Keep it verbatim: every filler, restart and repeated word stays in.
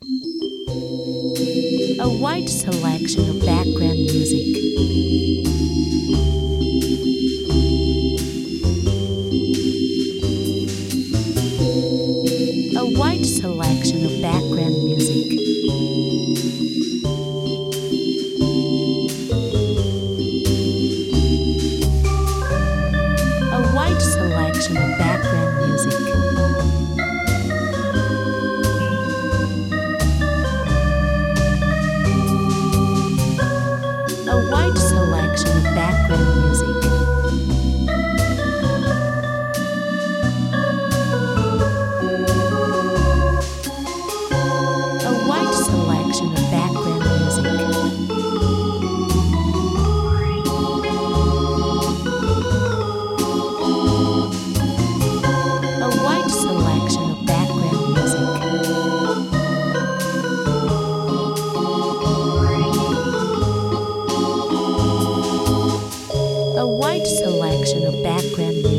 A wide selection of background music. A wide selection of background music. A wide selection of background music. A wide selection of background music. A wide selection of background music. A wide selection of background music. A wide selection of background music.